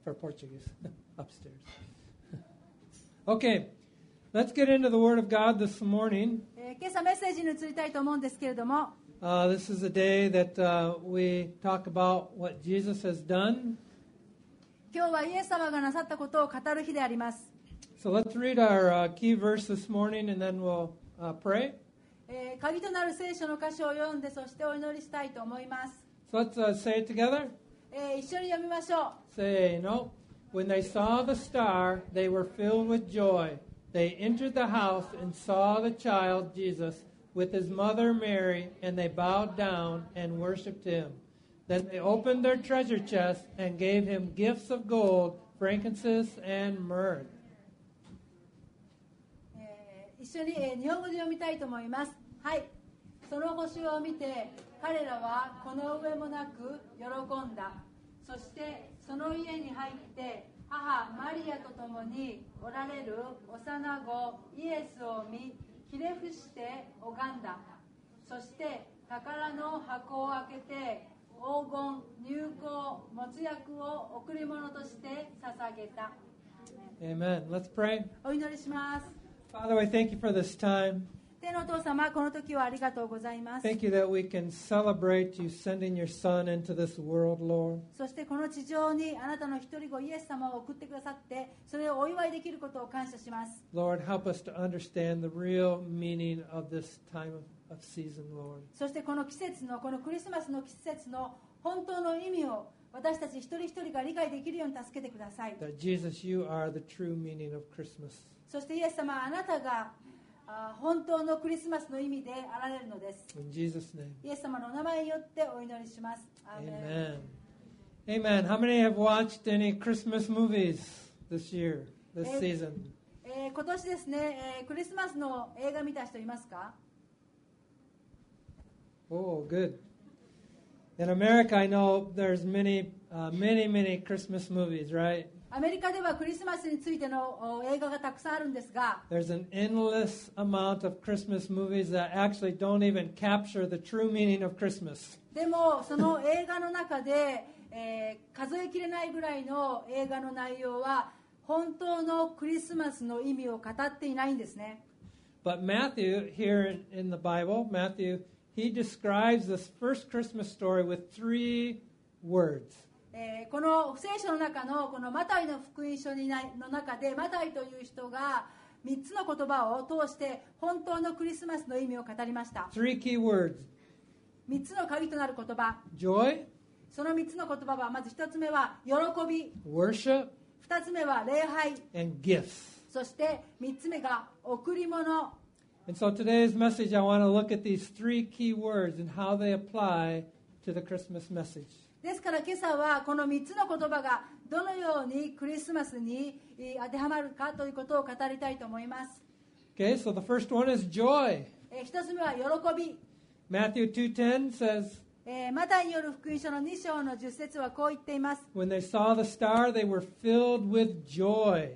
for Portuguese, upstairs. Okay, let's get into the Word of God this morning. 今朝メッセージに移りたいと思うんですけれども、 This is a day that we talk about what Jesus has done. 今日はイエス様がなさったことを語る日であります。 So let's read our key verse this morning and then we'll pray. 鍵となる聖書の箇所を読んで、そしてお祈りしたいと思います。 So let's say it together. 一緒に読みましょう。 Say, no. When they saw the star, they were filled with joy. They entered the house and saw the child Jesus with his mother Mary, and they bowed down and worshipped him. Then they opened their treasure chests and gave him gifts of gold, frankincense, and myrrh. 一緒に日本語で読みたいと思います。はい。その星を見て、彼らはこの上もなく喜んだ。そしてその家に入って母マリアと共におられる幼子イエスを見、ひれ伏して拝んだ。そして宝の箱を開けて黄金、乳香、没薬を贈り物として捧げた。 Amen. Let's pray. お祈りします。 Father, I thank you for this time. 天のお父様、この時はありがとうございます。 Thank you that we can celebrate you sending your Son into this world, Lord. そしてこの地上にあなたの一人子イエス様を送ってくださって、それをお祝いできることを感謝します。 Lord, help us to understand the real meaning of this time of season, Lord. そしてこの季節の、このクリスマスの季節の本当の意味を私たち一人一人が理解できるように助けてください。 That Jesus, you are the true meaning of Christmas. そしてイエス様、あなたが本当のクリスマスの意味であられるのです。 In Jesus' name. イエス様のお名前によってお祈りします。アーメン。 Amen. Amen. How many have watched any Christmas movies this year, this season? 今年ですね、クリスマスの映画見た人いますか？ Oh, good. In America, I know there's many Christmas movies, right? アメリカではクリスマスについての映画がたくさんあるんですが、 There's an endless amount of Christmas movies that actually don't even capture the true meaning of Christmas. でもその映画の中で、数えきれないぐらいの映画の内容は本当のクリスマスの意味を語っていないんですね。 But Matthew, here in the Bible, Matthew, he describes this first Christmas story with 3 words. この聖書の中のこのマタイの福音書の中で、マタイという人が3つの言葉を通して本当のクリスマスの意味を語りました。 3 key words. 3つの鍵となる言葉、 Joy, その3つの言葉は、まず1つ目は喜び、 worship, 2つ目は礼拝、 and gifts. そして3つ目が贈り物。 And so today's message, I want to look at these 3 key words and how they apply to the Christmas message. ですから今朝はこの3つの言葉がどのようにクリスマスに当てはまるかということを語りたいと思います。 Okay, so the first one is joy. 1つ目は喜び。 Matthew 2:10 says, マタイによる福音書の2章の10節はこう言っています。 when they saw the star, they were filled with joy.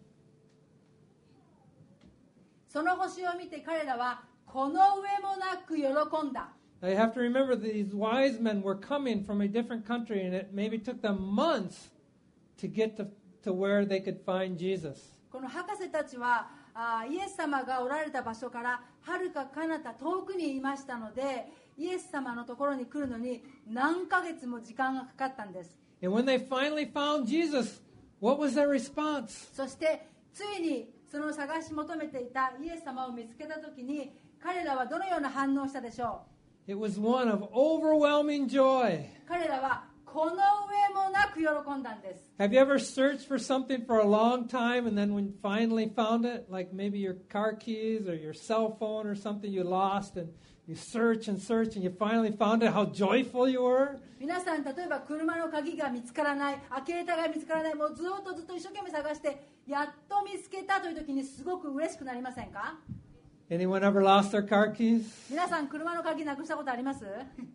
その星を見て彼らはこの上もなく喜んだ。 Now you have to remember these wise men were coming from a different country, and it maybe took them months to get to where they could find Jesus. この博士たちはイエス様がおられた場所からはるか彼方遠くにいましたので、イエス様のところに来るのに何ヶ月も時間がかかったんです。 And when they finally found Jesus, what was their response? そしてついにその探し求めていたイエス様を見つけたときに、彼らはどのような反応をしたでしょう？ It was one of overwhelming joy. 彼らはこの上もなく喜んだんです。 Have you ever searched for something for a long time, and then when you finally found it, like maybe your car keys or your cell phone or something you lost, and you search and search and you finally found it, how joyful you were? 皆さん、例えば車の鍵が見つからない、開けたが見つからない、もうずっと一生懸命探してやっと見つけたという時にすごく嬉しくなりませんか？ Anyone ever lost their car keys? 皆さん、車の鍵なくしたことあります？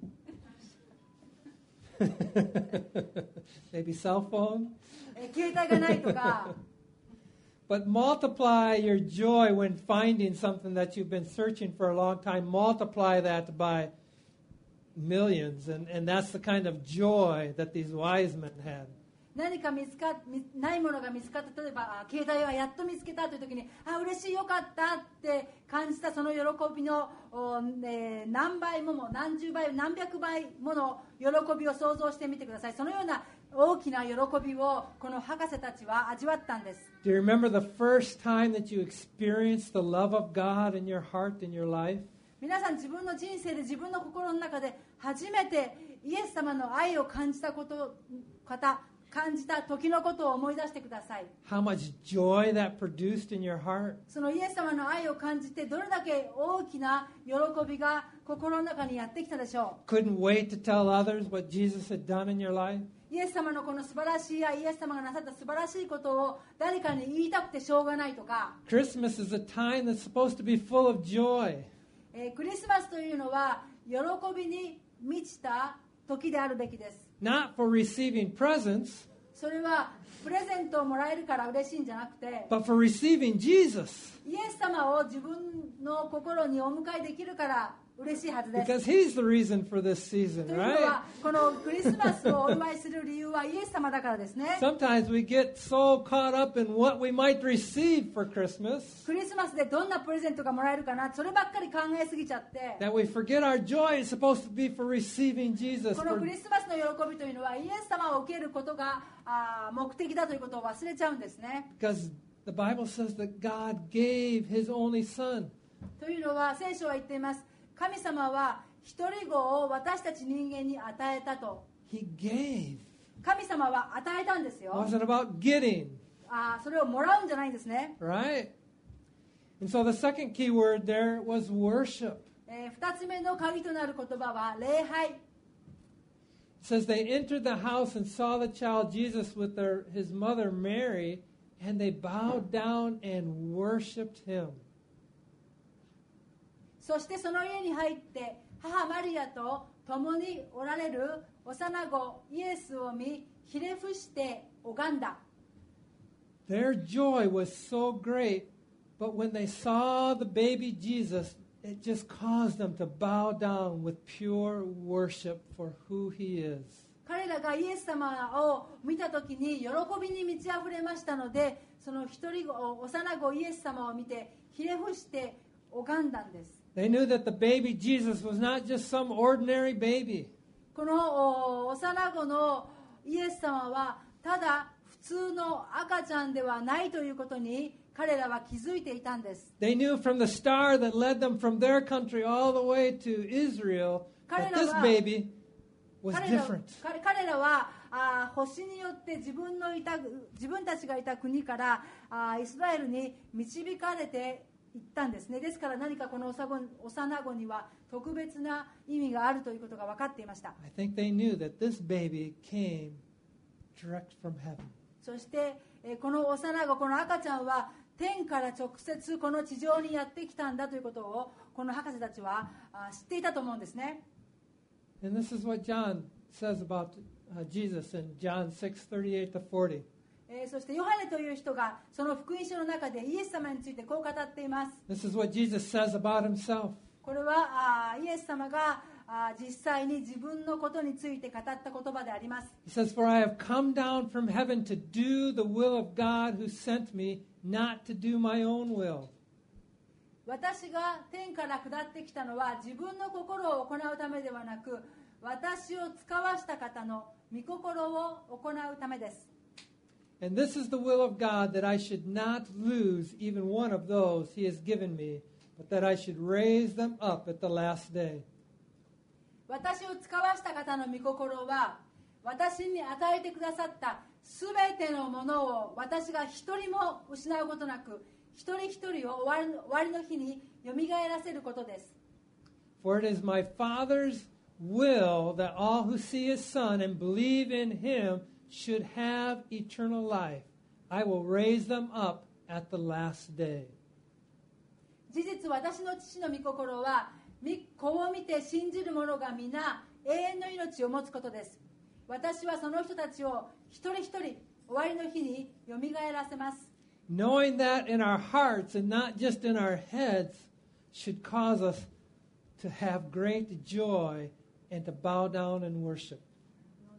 Maybe cell phone? 携帯がないとか。 But multiply your joy when finding something that you've been searching for a long time. Multiply that by millions. And that's the kind of joy that these wise men had. 何かないものが見つかった、例えば携帯はやっと見つけたという時に、嬉しい、よかったって感じたその喜びの何倍も何十倍何百倍もの喜びを想像してみてください。そのような大きな喜びをこの博士たちは味わったんです。 Do you remember the first time that you experienced the love of God in your heart, in your life? 皆さん、自分の人生で自分の心の中で初めてイエス様の愛を感じた時のことを思い出してください。 How much joy that produced in your heart? そのイエス様の愛を感じてどれだけ大きな喜びが心の中にやってきたでしょう。 Couldn't wait to tell others what Jesus had done in your life? イエス様のこの素晴らしい愛、イエス様がなさった素晴らしいことを誰かに言いたくてしょうがないとか、 Christmas is a time that's supposed to be full of joy. クリスマスというのは喜びに満ちた時であるべきです。 Not for receiving presents, それはプレゼントをもらえるから嬉しいんじゃなくて、 but for receiving Jesus. イエス様を自分の心にお迎えできるから嬉しいはずです。 Because He's the reason for this season, というの right? は、このクリスマスをお祝いする理由はイエス様だからですね。 Sometimes we get so caught up in what we might receive for Christmas クリスマスでどんなプレゼントがもらえるかな、そればっかり考えすぎちゃって、 that we forget our joy is supposed to be for receiving Jesus. この For クリスマスの喜びというのはイエス様を受けることが目的だということを忘れちゃうんですね。 Because the Bible says that God gave His only Son. というのは聖書は言っています。神様は一人子を私たち人間に与えたと。 He gave. 神様は与えたんです It よ。 wasn't about getting, それをもらうんじゃないんですね。 right? And so the second key word there was worship. 二つ目の鍵となる言葉は礼拝。 It says they entered the house and saw the child Jesus with his mother Mary, and they bowed down and worshiped Him. そしてその家に入って母マリアと共におられる幼子イエスを見、ひれ伏して拝んだ。 Their joy was so great, but when they saw the baby Jesus, it just caused them to bow down with pure worship for who He is. 彼らがイエス様を見たときに喜びに満ち溢れましたので、その一人子幼子イエス様を見てひれ伏して拝んだんです。 They knew that the baby Jesus was not just some ordinary baby. この幼子のイエス様はただ普通の赤ちゃんではないということに彼らは気づいていたんです。 They knew from the star that led them from their country all the way to Israel that this baby was 彼 different. らは星によって自分たちがいた国からイスラエルに導かれていったんですね。ですから何かこの幼子には特別な意味があるということが分かっていました。 I think they knew that this baby came direct from heaven. そしてこの幼子、この赤ちゃんは天から直接この地上にやってきたんだということをこの博士たちは知っていたと思うんですね。 And this is what John says about Jesus in John 6:38 to 40. そしてヨハネという人がその福音書の中でイエス様についてこう語っています。 This is what Jesus says about Himself. これはイエス様が実際に自分のことについて語った言葉であります。 He says, For I have come down from heaven to do the will of God who sent me, not to do my own will. 私が天から下ってきたのは自分の心を行うためではなく、私を使わした方の御心を行うためです。 And this is the will of God, that I should not lose even one of those He has given me, but that I should raise them up at the last day. 私を使わした方の御心は、私に与えてくださったすべてのものを私が一人も失うことなく、一人一人を終わりの日によみがえらせることです。 For it is my Father's will that all who see His Son and believe in Him should have eternal life. I will raise them up at the last day. 事実、私の父の御心は、子を見て信じる者が皆永遠の命を持つことです。私はその人たちを一人一人終わりの日によみがえらせます。 Knowing that in our hearts and not just in our heads should cause us to have great joy and to bow down and worship.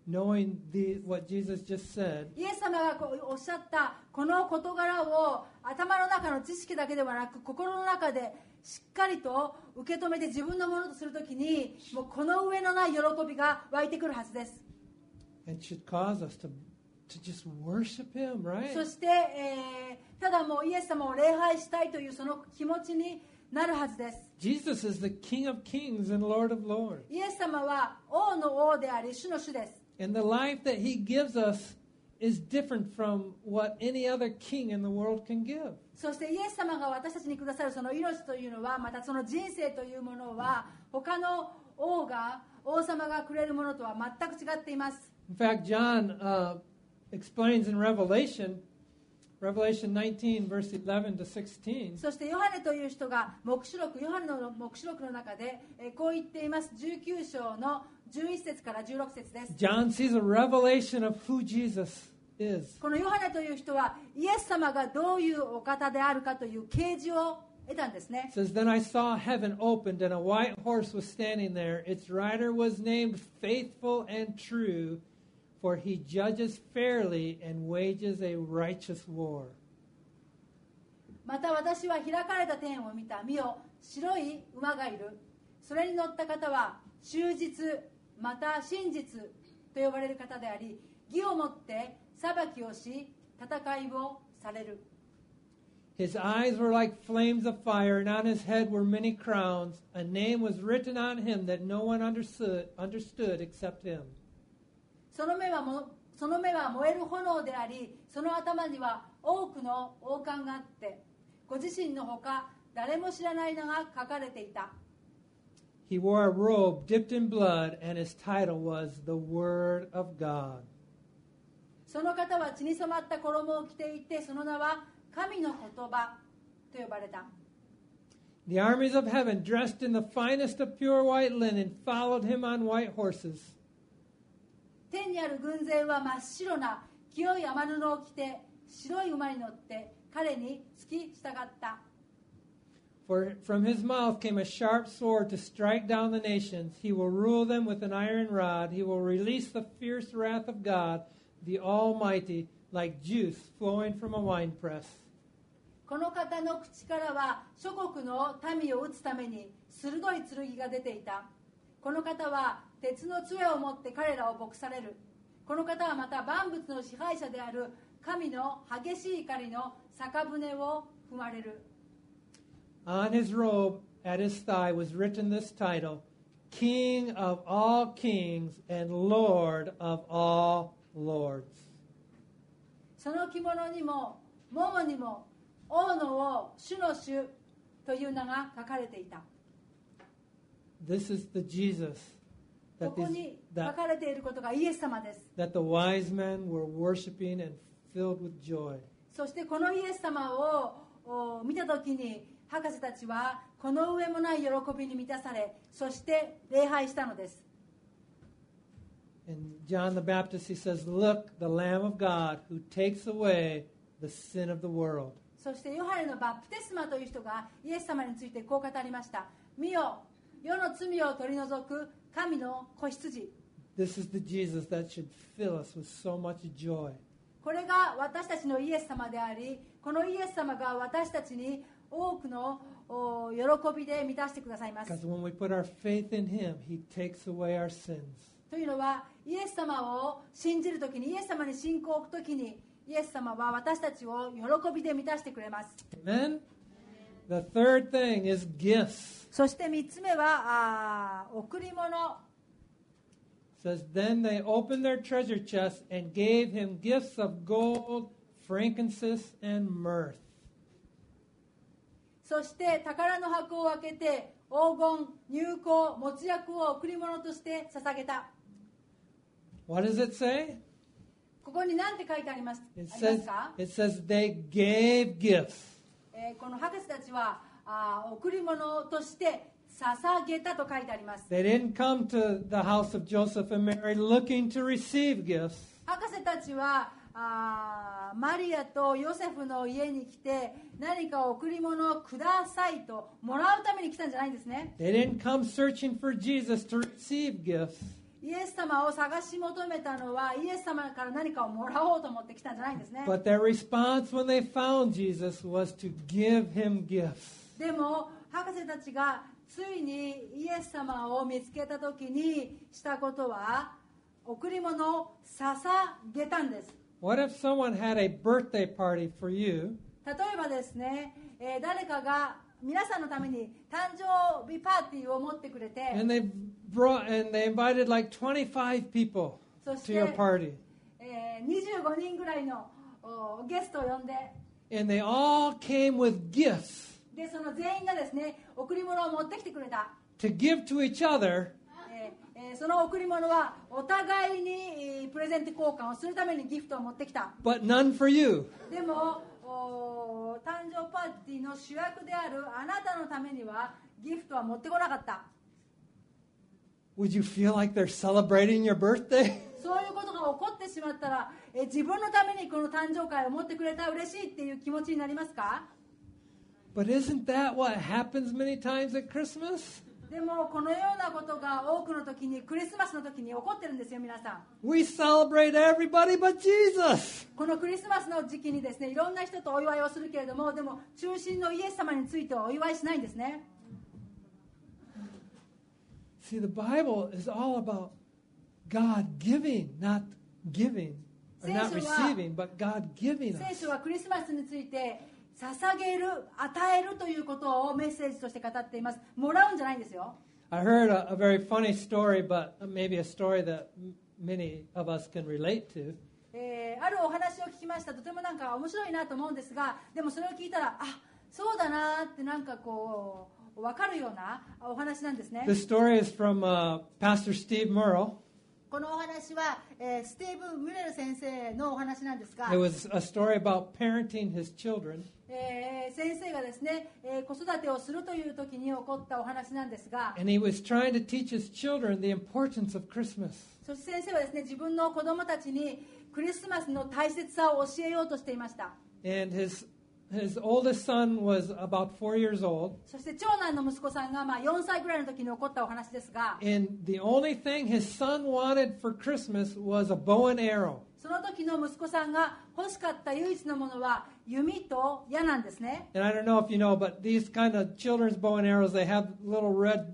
knowing what Jesus just said, イエス様がおっしゃったこの事柄を頭の中の知識だけではなく心の中でしっかりと受け止めて自分のものとするときにもうこの上のない喜びが湧いてくるはずです。 it should cause us to just worship Him, right? そして、ただもうイエス様を礼拝したいというその気持ちになるはずです。 Jesus is the King of Kings and Lord of Lords. イエス様は王の王であり主の主です。 And the life that He gives us is different from what any other king in the world can give. そしてイエス様が私たちにくださるその命というのは、またその人生というものは他の王様がくれるものとは全く違っています。 In fact, John explains in Revelation 19, verse 11 to 16. そしてヨハネという人がヨハネの黙示録の中でこう言っています。19章の11節から16節です。 John sees a revelation of who Jesus is. このヨハネという人はイエス様がどういうお方であるかという啓示を得たんですね。 It says, Then I saw heaven opened and a white horse was standing there. Its rider was named Faithful and True, for he judges fairly and wages a righteous war. また私は開かれた天を見た。見よ、白い馬がいる。それに乗った方は忠実また真実と呼ばれる方であり、義をもって裁きをし戦いをされる。 His eyes were like flames of fire, and on his head were many crowns. A name was written on him that no one understood except him. その目は燃える炎であり、その頭には多くの王冠があって、ご自身のほか誰も知らない名が書かれていた。 He wore a robe dipped in blood, and his title was the Word of God. その方は血に染まった衣を着ていて、その名は神の言葉と呼ばれた。 The armies of heaven, dressed in the finest of pure white linen, followed him on white horses. 天にある軍勢は真っ白な清い雨布を着て白い馬に乗って彼に付き従った。 For from his mouth came a sharp sword to strike down the nations. He will rule them with an iron rod. He will release the fierce wrath of God, the Almighty, like juice flowing from a winepress. この方の口からは諸国の民を打つために鋭い剣が出ていた。この方は鉄の杖を持って彼らを牧される。この方はまた万物の支配者である神の激しい怒りの酒舟を踏まれる。 On his robe at his thigh was written this title, King of all kings and Lord of all lords. その着物にも桃にも王の王、主の主という名が書かれていた。 This is the Jesus ここに書かれていることがイエス様です。 that the wise men were worshiping and filled with joy. そしてこのイエス様を見たときに博士たちはこの上もない喜びに満たされ、そして礼拝したのです。 And John the Baptist, he says, Look, the Lamb of God who takes away the sin of the world. そしてヨハネのバプテスマという人がイエス様についてこう語りました。見よ、世の罪を取り除く神の子羊。 This is the Jesus that should fill us with so much joy. これが私たちのイエス様であり、このイエス様が私たちに多くの喜びで満たしてくださいます。 Because when we put our faith in Him, He takes away our sins. というのは、イエス様を信じるときに、イエス様に信仰を置くときに、イエス様は私たちを喜びで満たしてくれます。 Amen? The third thing is gifts. そして3つ目は贈り物。 It says, Then they opened their treasure chests and gave Him gifts of gold, frankincense, and myrrh. そして宝の箱を開けて黄金、乳香、没薬を贈り物として捧げた。 What does it say? ここに何て書いてあります It あります says, か？ it says they gave gifts. この博士たちは贈り物として捧げたと書いてあります。 They didn't come to the house of Joseph and Mary looking to receive gifts. 博士たちはマリアとヨセフの家に来て何か贈り物をくださいともらうために来たんじゃないんですね。 They didn't come searching for Jesus to receive gifts. イエス様を探し求めたのはイエス様から何かをもらおうと思ってきたんじゃないんですね。 But their response when they found Jesus was to give him gifts. でも博士たちがついにイエス様を見つけた時にしたことは贈り物を捧げたんです。 What if someone had a birthday party for you 例えばですね、誰かが皆さんのために誕生日パーティーを持ってくれて、 and they invited like 25 people そ to して、 your party 25人ぐらいのゲストを呼んで、 and they all came with gifts でその全員がですね贈り物を持ってきてくれた。 to give to each other, その贈り物はお互いにプレゼント交換をするためにギフトを持ってきた。 but none for you. でも誕生パーティーの主役であるあなたのためにはギフトは持ってこなかった。 Would you feel like they're celebrating your birthday? そういうことが起こってしまったら、自分のためにこの誕生会を持ってくれたら嬉しいっていう気持ちになりますか？ But isn't that what happens many times at Christmas? でもこのようなことが多くの時にクリスマスの時に起こってるんですよ。皆さん We celebrate everybody but Jesus. このクリスマスの時期にですねいろんな人とお祝いをするけれども、でも中心のイエス様についてはお祝いしないんですね。 See, the Bible is all about God giving, not giving, or not receiving, but God giving 聖 us. 書はクリスマスについて捧げる、与えるということをメッセージとして語っています。もらうんじゃないんですよ。 I heard a very funny story, but maybe a story that many of us can relate to. あるお話を聞きました。とてもなんか面白いなと思うんですが、でもそれを聞いたら、あ、そうだなってなんかこう分かるようなお話なんですね。 This story is from Pastor Steve Murrell. このお話は、スティーブン・ミュレル先生のお話なんですが、 It was a story about parenting his children. 先生がですね、子育てをするという時に起こったお話なんですが、 And he was trying to teach his children the importance of Christmas. そして先生はですね、自分の子供たちにクリスマスの大切さを教えようとしていました。 And his oldest son was about 4 years old. そして長男の息子さんが4歳ぐらいの時に起こったお話ですが、 And the only thing his son wanted for Christmas was a bow and arrow. その時の息子さんが欲しかった唯一のものは弓と矢なんですね。 And I don't know if you know, but these kind of children's bow and arrows, they have little red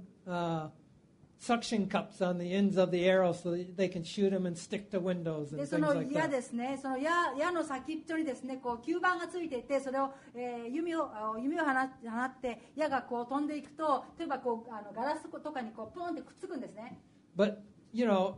suction cups on the ends of the arrow so that they can shoot them and stick to windows で and そ things の like 矢 that. ですね、その矢の先っちょにですね、こう吸盤がついていて、それを、弓を放って矢がこう飛んでいくと、例えばこうガラスとかにこうポンってくっつくんですね。 But, you know,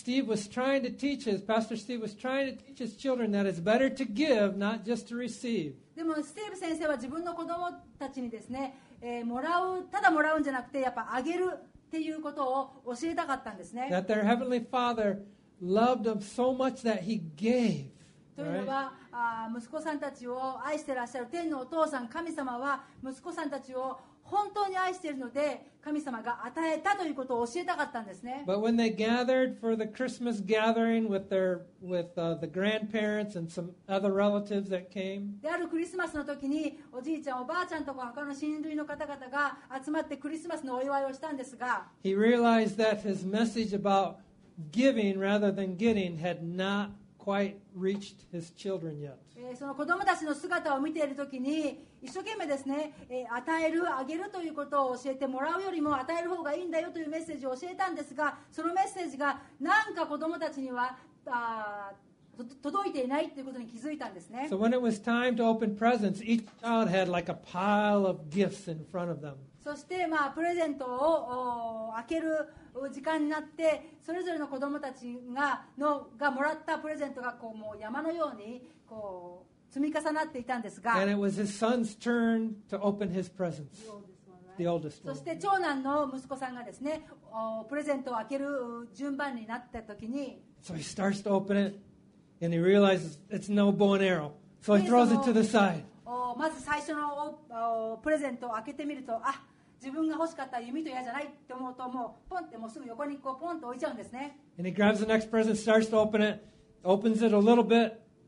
Pastor Steve was trying to teach his children that it's better to give, not just to receive. でもスティーブ先生は自分の子供たちにですね、ただもらうんじゃなくてやっぱあげるっていうことを教えたかったんですね。 That their Heavenly Father loved them so much that He gave. というの Right? は、息子さんたちを愛してらっしゃる天のお父さん神様は息子さんたちを本当に愛しているので神様が与えたということを教えたかったんですね。 But when they gathered for the Christmas gathering with the grandparents and some other relatives that came, であるクリスマスの時におじいちゃんおばあちゃんとか他の親類の方々が集まってクリスマスのお祝いをしたんですが、 he realized that his message about giving rather than getting had not quite reached his children yet. その子供たちの姿を見ている時に一生懸命ですね、与えるあげるということを教えてもらうよりも与える方がいいんだよというメッセージを教えたんですが、そのメッセージがなんか子供たちには届いていないということに気づいたんですね。 So when it was time to open presents, each child had like a pile of gifts in front of them. そしてプレゼントを開ける時間になってそれぞれの子供たちがもらったプレゼントがこうもう山のようにこう積み重なっていたんですが、 And it was his son's turn to open his presents, the oldest そ one. して長男の息子さんがですねプレゼントを開ける順番になった時に、 So he starts to open it, and he realizes it's no bow and arrow. So he throws it to the side. まず最初のプレゼントを開けてみると、自分が欲しかった弓と矢じゃないって思うともうポンってもうすぐ横にこうポンと置いちゃうんですね。 And he grabs the next present, starts to open it, opens it a little bit,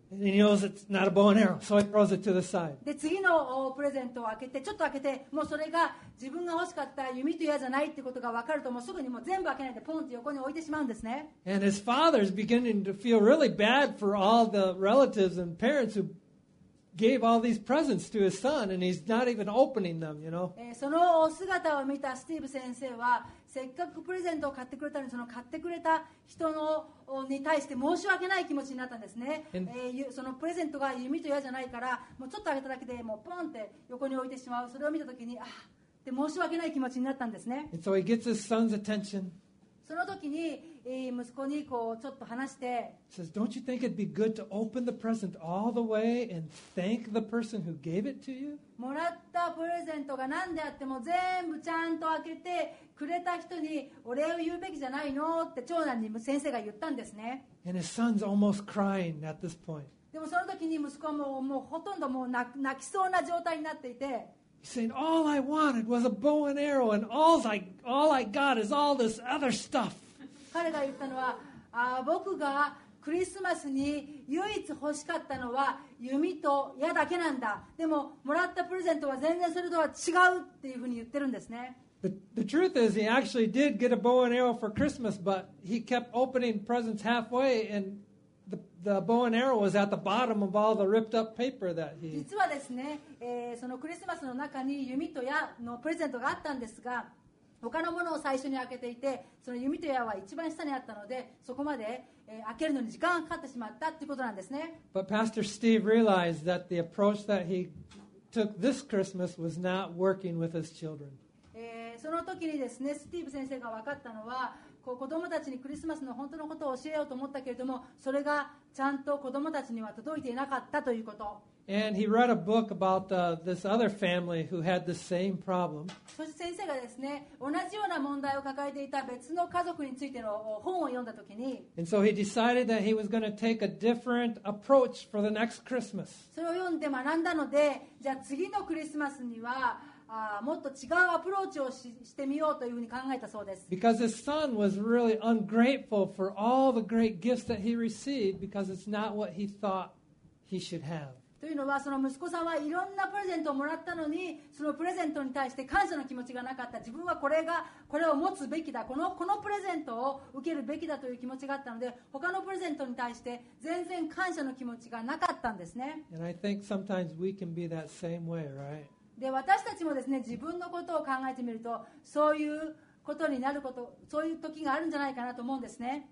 And he knows it's not a bow and arrow, so he throws it to the side. で次のプレゼントを開けてちょっと開けて、もうそれが自分が欲しかった弓と矢じゃないってことが分かると、もうすぐにもう全部開けないでポンって横に置いてしまうんですね。 And his father is beginning to feel really bad for all the relatives and parents who gave all these presents to his son, and he's not even opening them, you know. その姿を見たスティーブ先生は、せっかくプレゼントを買ってくれたのに、その買ってくれた人に対して申し訳ない気持ちになったんですね。そのプレゼントが弓と矢じゃないから、もうちょっとあげただけでもうポンって横に置いてしまう。それを見たときに、って申し訳ない気持ちになったんですね。 And so he gets his son's attention. その時に息子にこうちょっと話して、 Says, "Don't you think it'd be good to open the present all the way and thank the person who gave it to you?" もらったプレゼントが何であっても全部ちゃんと開けてくれた人にお礼を言うべきじゃないのって長男に先生が言ったんですね。 And his son's almost crying at this point. でもその時に息子はもうほとんどもう泣きそうな状態になっていて、 He's saying, "All I wanted was a bow and arrow, and all I got is all this other stuff." 彼が言ったのは、僕がクリスマスに唯一欲しかったのは弓と矢だけなんだ。でももらったプレゼントは全然それとは違うっていうふうに言ってるんですね。 The truth is, he actually did get a bow and arrow for Christmas, but he kept opening presents halfway, and the bow and arrow was at the bottom of all the ripped up paper that he... 実はですね、そのクリスマスの中に弓と矢のプレゼントがあったんですが、他のものを最初に開けていて、その弓と矢は一番下にあったので、そこまで開けるのに時間がかかってしまったということなんですね。 But Pastor Steve realized that the approach that he took this Christmas was not working with his children. その時にですね、スティーブ先生が分かったのは、子供たちにクリスマスの本当のことを教えようと思ったけれども、それがちゃんと子供たちには届いていなかったということ。 And he read a book about this other family who had the same problem. そして先生がですね、同じような問題を抱えていた別の家族についての本を読んだときに、 And so he decided that he was going to take a different approach for the next Christmas. それを読んで学んだので、じゃあ次のクリスマスにはもっと違うアプローチをしてみようというふうに考えたそうです。 Because his son was really ungrateful for all the great gifts that he received because it's not what he thought he should have. というのは、その息子さんはいろんなプレゼントをもらったのに、そのプレゼントに対して感謝の気持ちがなかった。自分はこれを持つべきだ、このプレゼントを受けるべきだという気持ちがあったので、他のプレゼントに対して全然感謝の気持ちがなかったんですね。 And I think sometimes we can be that same way, right? で、私たちもですね、自分のことを考えてみると、そういうことになること、そういう時があるんじゃないかなと思うんですね。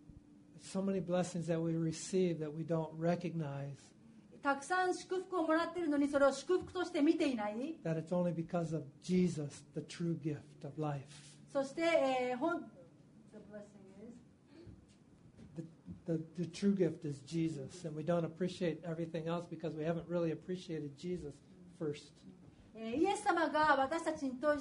So many blessings that we receive that we don't recognize. たくさん祝福をもらっているのに、それを祝福として見ていない。 That it's only because of Jesus, the true gift of life. そして、 The true gift is Jesus, and we don't appreciate everything else because we haven't really appreciated Jesus first. イエス様が私たちにとって、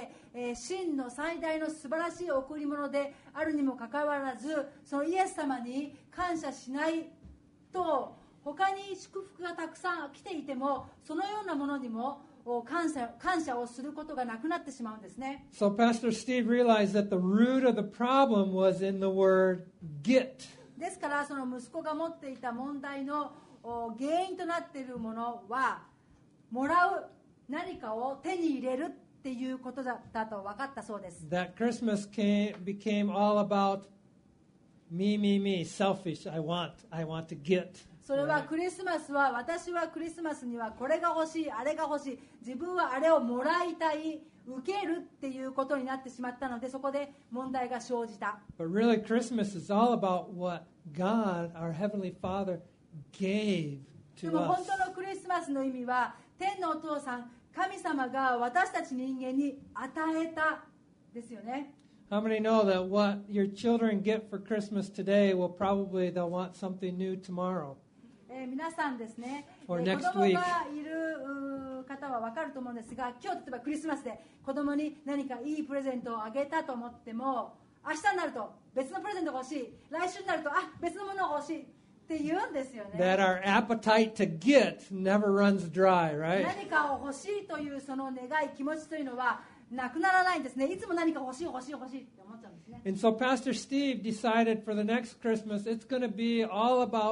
真の最大の素晴らしい贈り物であるにもかかわらず、そのイエス様に感謝しないと、他に祝福がたくさん来ていても、そのようなものにも感謝をすることがなくなってしまうんですね。 So Pastor Steve realized that the root of the problem was in the word get. ですから、その息子が持っていた問題の原因となっているものは、もらう、何かを手に入れるっていうことだったと分かったそうです。 That Christmas became all about me, selfish. I want to get. それはクリスマスは、私はクリスマスにはこれが欲しい、あれが欲しい、自分はあれをもらいたい、受けるっていうことになってしまったので、そこで問題が生じた。 But really, Christmas is all about what God, our Heavenly Father, gave で to も本 us. 当のクリスマスの意味は、天のお父さん、神様が私たち人間に与えたですよね。 How many know that what your children get for Christmas today will probably they'll want something new tomorrow? 皆さんですね、子 Or 供 next が week. いる方は分かると思うんですが、今日例えばクリスマスで子供に何かいいプレゼントをあげたと思っても、明日になると別のプレゼントが欲しい、来週になると別のものが欲しいって言うんですよね。 That our appetite to get never runs dry, right? 何かを欲しいというその願い、気持ちというのはなくならないんですね。いつも何か欲しいって思っちゃうんですね。 And so Pastor Steve decided for the next Christmas it's going to be all about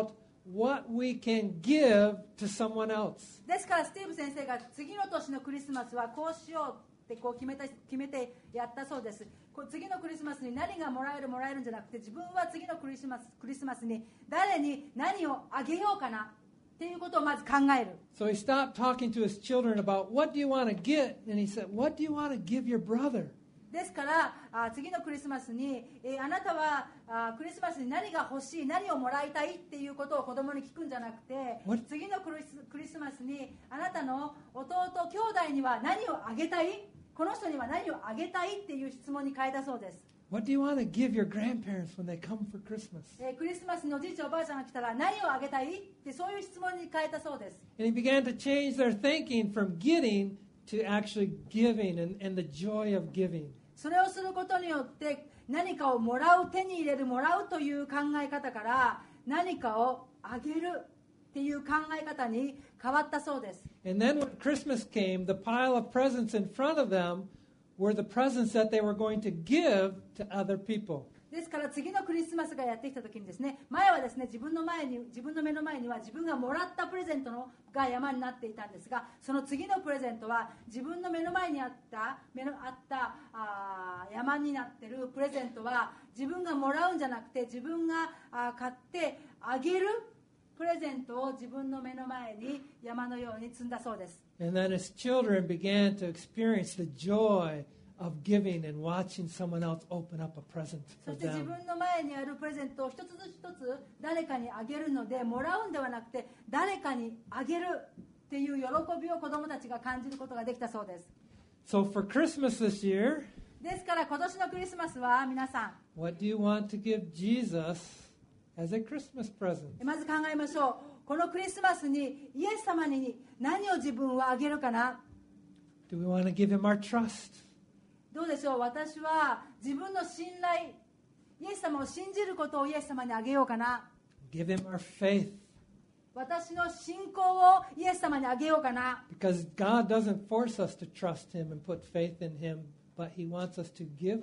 what we can give to someone else. ですからスティーブ先生が次の年のクリスマスはこうしようってこう決めてやったそうです。次のクリスマスに何がもらえるんじゃなくて、自分は次のクリスマスに誰に何をあげようかなっていうことをまず考える。 So he stopped talking to his children about what do you want to get, and he said, what do you want to give your brother? ですから次のクリスマスに、あなたはクリスマスに何が欲しい、何をもらいたいっていうことを子供に聞くんじゃなくて、次のクリスマスにあなたの弟兄弟には何をあげたい、この人には何をあげたいっていう質問に変えたそうです。 What do you want to give your grandparents when they come for Christmas? クリスマスにおじいちゃんおばあちゃんが来たら何をあげたいってそういう質問に変えたそうです。 And he began to change their thinking from getting to actually giving and the joy of giving. それをすることによって何かをもらう、手に入れる、もらうという考え方から何かをあげるっていう考え方に変わったそうです。 And then when Christmas came, the pile of presents in front of them were the presents that they were going to give to other people. ですから次のクリスマスがやってきた時にですね、前はですね、自分の目の前には自分がもらったプレゼントが山になっていたんですが、その次のプレゼントは自分の目の前にあった山になっているプレゼントは自分がもらうんじゃなくて、自分が買ってあげるプレゼントを自分の目の前に山のように積んだそうです。 And then his children began to experience the joy of giving and watching someone else open up a present そ for して自 them. 分の前にあるプレゼントを一つずつ一つ誰かにあげるので、もらうんではなくて誰かにあげるっていう喜びを子どもたちが感じることができたそうです。 So for Christmas this year, ですから今年のクリスマスは皆さん、 what do you want to give Jesus as a Christmas present? まず考えましょう。このクリスマスにイエス様に何を自分はあげるかな。 Do we want to give him our trust? どうでしょう。私は自分の信頼、イエス様を信じることをイエス様にあげようかな。 Give him our faith. 私の信仰をイエス様にあげようかな。 Because God doesn't force us to trust him and put faith in him, but he wants us to give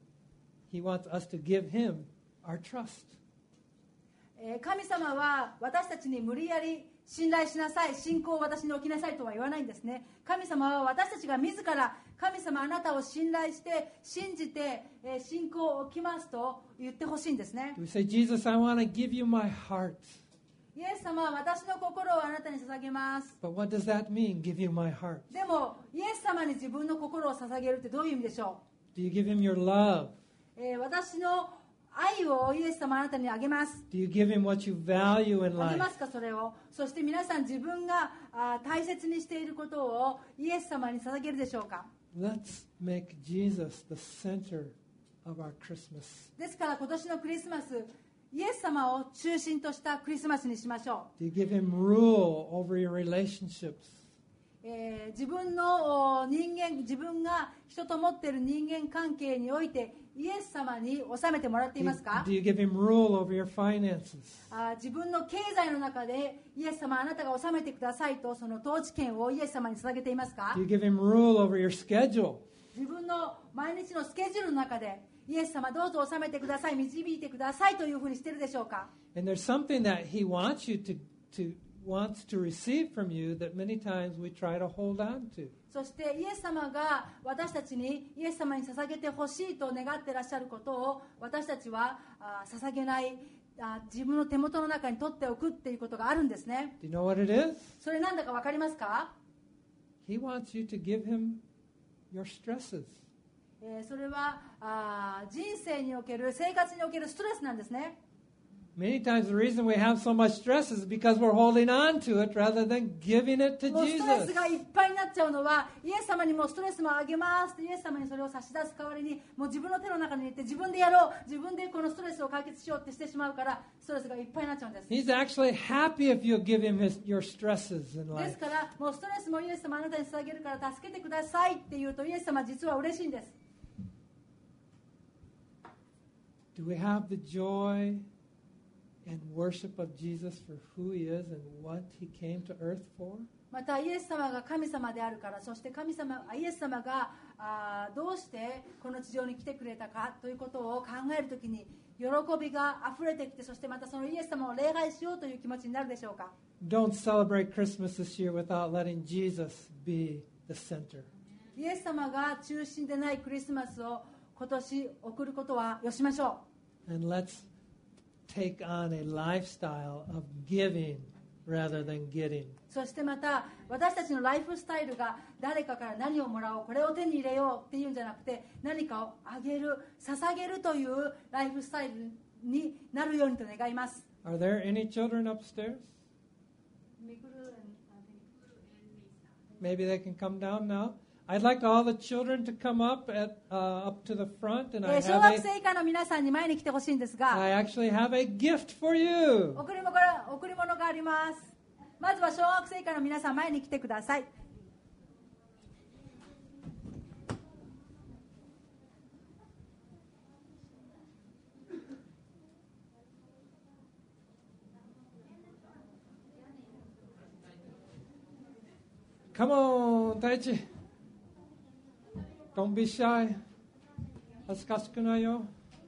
him our trust. 神様は私たちに無理やり信頼しなさい、信仰を私に置きなさいとは言わないんですね。神様は私たちが自ら、神様あなたを信頼して信じて信仰を置きますと言ってほしいんですね。 Do we say, Jesus, I want to give you my heart? イエス様は私の心をあなたに捧げます。 But what does that mean, give you my heart? でもイエス様に自分の心を捧げるってどういう意味でしょ Do you give him your love? う。私の愛をイエス様あなたにあげます。 Do you give him what you value in あげま life? すか、それを。そして皆さん自分が大切にしていることをイエス様に捧げるでしょうか。 Let's make Jesus the center of our Christmas. ですから今年のクリスマス、イエス様を中心としたクリスマスにしましょ Do you give him rule over your relationships? う。自分が人と持っている人間関係においてイエス様に収めてもらっていますか。 Do you give him rule over your finances? 自分の経済の中でイエス様あなたが収めてくださいとその統治権をイエス様に捧げていますか。 Do you give him rule over your schedule? 自分の毎日のスケジュールの中でイエス様どうぞ収めてください、導いてくださいというふうにしているでしょうか。 And there's something that he wants to receive from you that many times we try to hold on to. そしてイエス様が私たちにイエス様に捧げてほしいと願ってらっしゃることを私たちは捧げない、自分の手元の中に取っておくっていうことがあるんですね。 Do you know what it is? それなんだか分かりますか。 He wants you to give him your stresses. それは人生における、生活におけるストレスなんですね。 Many times the reason we have so much stress is because we're holding on to it rather than giving it to もうストレ Jesus. スがいっぱいになっちゃうのは、イエス様にもストレスもあげますってイエス様にそれを差し出す代わりに、もう自分の手の中に入れて自分でやろう、自分でこのストレスを解決しようってしてしまうから、ストレスがいっぱいになっちゃうんです。 He's actually happy if you give him your stresses in で life. すからもうストレスもイエス様あなたに捧げるから助けてくださいって言うとイエス様実は嬉しいんです。 Do we have the joy and worship of Jesus for who he is and what he came to earth for? またイエス様が神様であるから、そしてイエス様がどうしてこの地上に来てくれたかということを考えるときに喜びがあふれてきて、そしてまたそのイエス様を礼拝しようという気持ちになるでしょうか。 Don't celebrate Christmas this year without letting Jesus be the center. イエス様が中心でないクリスマスを今年送ることはよしましょう。 And let's take on a lifestyle of giving rather than getting. そしてまた私たちのライフスタイルが誰かから何をもらおう、これを手に入れようっていうんじゃなくて、何かをあげる、捧げるというライフスタイルになるようにと願います。 Are there any children upstairs? Maybe they can come down now. I'd like all the children to come up to the front, and I 小学生以下の皆さんに前に来てほしいんですが、 I actually have a gift for you. 贈り物があります。まずは小学生以下の皆さん前に来てください。 Come on, Taichi. Don't be shy. 恥ずかしくないよ。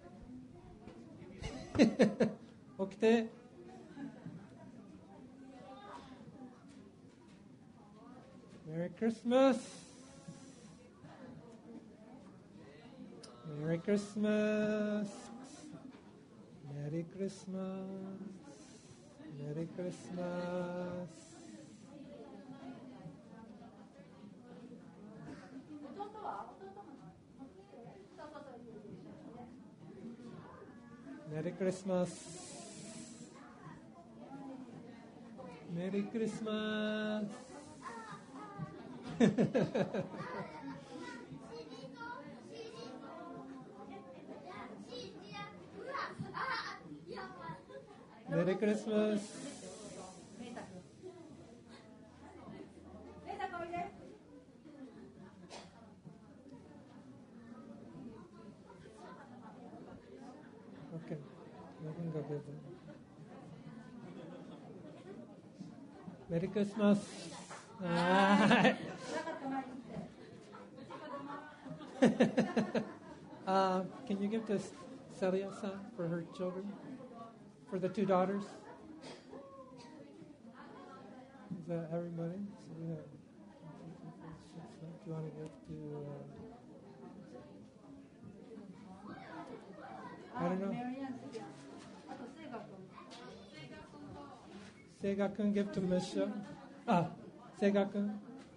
起きて。Merry Christmas. Merry Christmas. Merry Christmas. Merry Christmas. Merry Christmas. Merry Christmas. Merry Christmas. Okay, you can go with it. Merry Christmas. Can you give this Celia-san for her children? For the two daughters? Is that everybody? So we have, do you want to give to... I don't know. Seiga-kun, give to Michelle. Seiga-kun.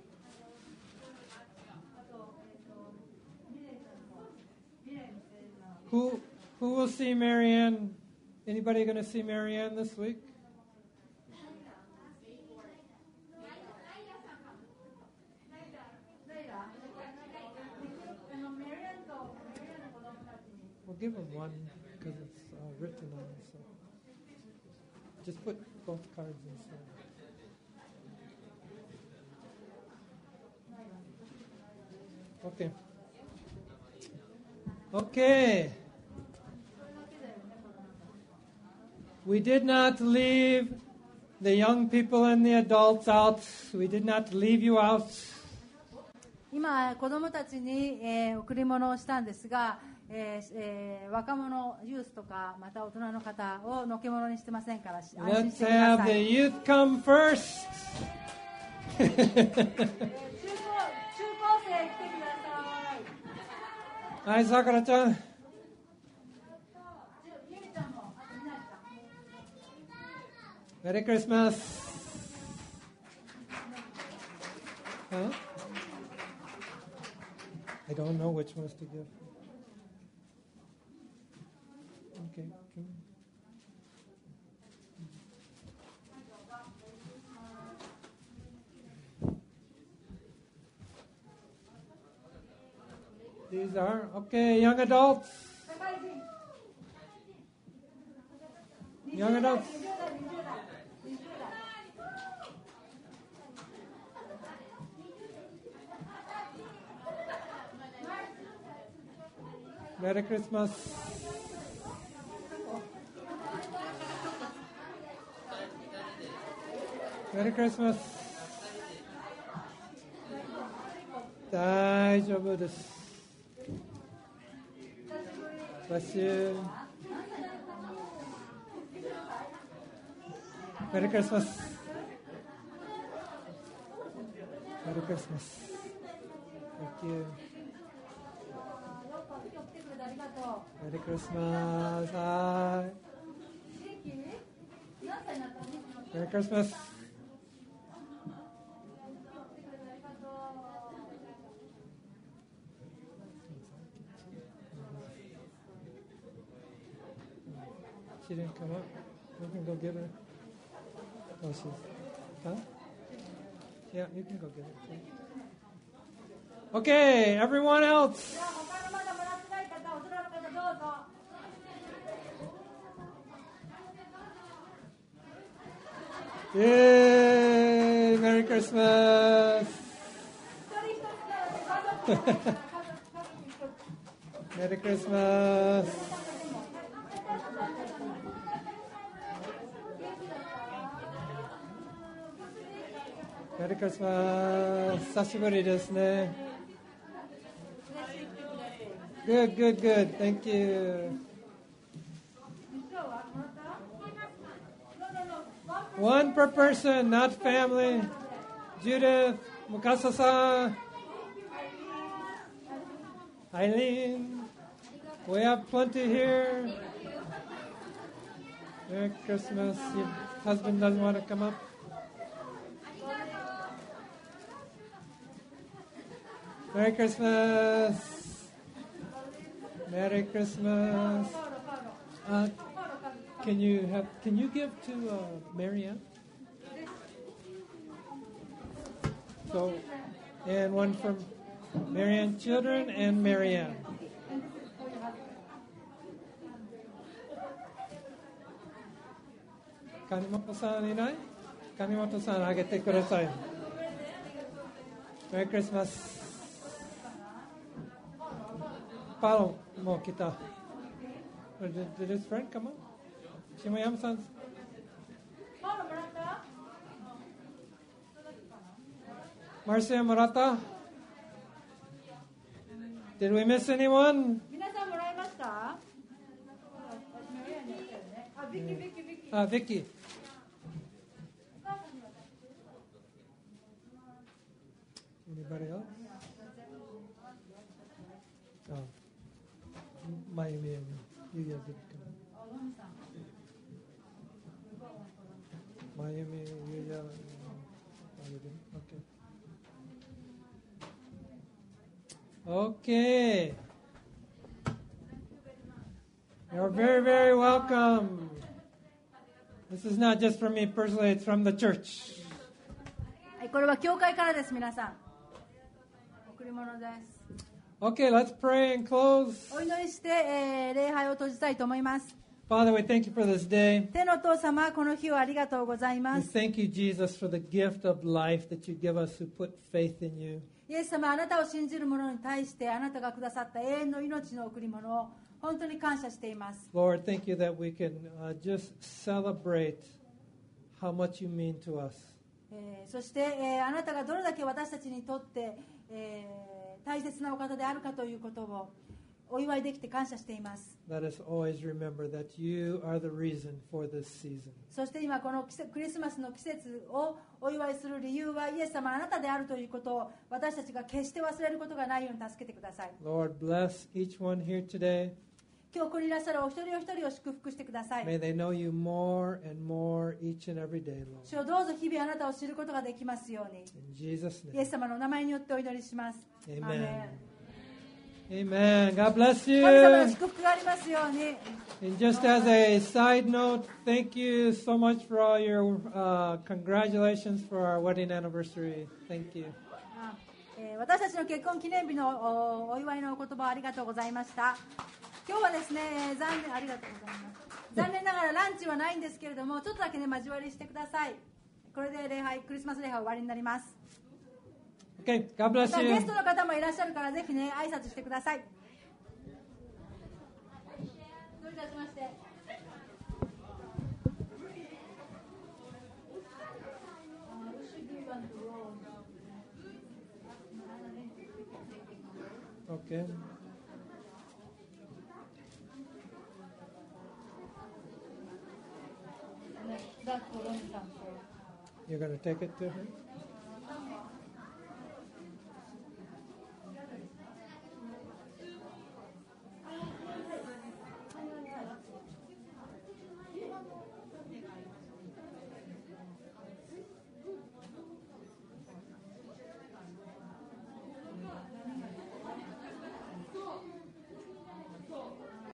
Who will see Marianne? Anybody going to see Marianne this week? We'll give them one because it's written on it. So just put both cards inside. Okay. Okay. We did not leave the young people and the adults out. We did not leave you out. 今子どもたちに、贈り物をしたんですが、若者ユースとかまた大人の方をのけ物にしてませんから安心 Let's してくだ have さ the い。 youth come first. 中高生来てください。 はい、さくらちゃん。 ゆりちゃんも、あとみなりちゃん。 Merry Christmas. Huh? I don't know which ones to give. Okay. These are, okay, young adults. Young adults. Merry Christmas. メリークリスマス。大丈夫です。Bless you. Merry Christmas. Merry Christmas. Thank you. Merry Christmas. Hi. Merry Christmas. She didn't come up. We can go get her. Oh, she's. Huh? Yeah, you can go get her. Okay, everyone else. Yay! Merry Christmas. Merry Christmas. Merry Christmas. 久しぶりですね。Good, good, good. Thank you. One per person, not family. Judith, Mukasa-san, Eileen. We have plenty here. Merry Christmas. Your husband doesn't want to come up. Merry Christmas. Merry Christmas. Can you give to Marianne? So, and one from Marianne children and Marianne. Kanimoto-san いない? Kanimoto-san あげてください. Merry Christmas. Paulo もう来た. Did his friend come up? Shimoyama-san. Marcia Murata. Did we miss anyone? 皆さんもらいました？ Vicky. Anybody else? Oh. Mayumi and Yuya did come. Mayumi, Yuya, okay. Okay. You're very, very welcome. This is not just from me personally, it's from the church. これは教会からです、皆さん。贈り物です。 Okay, let's pray and close. お祈りして、礼拝を閉じたいと思います。 Father, we thank you for this day. 天のお父様、この日をありがとうございま We す。 thank you, Jesus, for the gift of life that you give us who put faith in you. イエス様、あなたを信じる者に対してあなたがくださった永遠の命の贈り物を本当に感謝しています。 Lord, thank you that we can just celebrate how much you mean to us. そして、あなたがどれだけ私たちにとって、大切なお方であるかということをお祝いできて感謝しています。 Let us always remember that you are the reason for this season. そして今このクリスマスの季節をお祝いする理由はイエス様あなたであるということを私たちが決して忘れることがないように助けてください。 Lord, bless each one here today. 今日ここにいらっしゃるお一人お一人を祝福してください。 May they know you more and more each and every day, Lord. 主をどうぞ日々あなたを知ることができますように。 In Jesus' イエ name. ス様のお名前によってお祈りします。 Amen. アーメ Amen. God bless ン。神様の you. 祝福がありますように。 And just as a side note, thank you so much for all your congratulations for our wedding anniversary. Thank you. 私たちの結婚記念日のお祝いのお言葉ありがとうございました。今日はですね、ありがとうございます。残念ながらランチはないんですけれども、ちょっとだけね交わりしてください。これでクリスマス礼拝終わりになります。 Okay, God ま bless たゲ you. ストの方もいらっしゃるからぜひね挨拶してください。どういたしまして。 on the road. Okay. That's for long time. You're going to take it to her?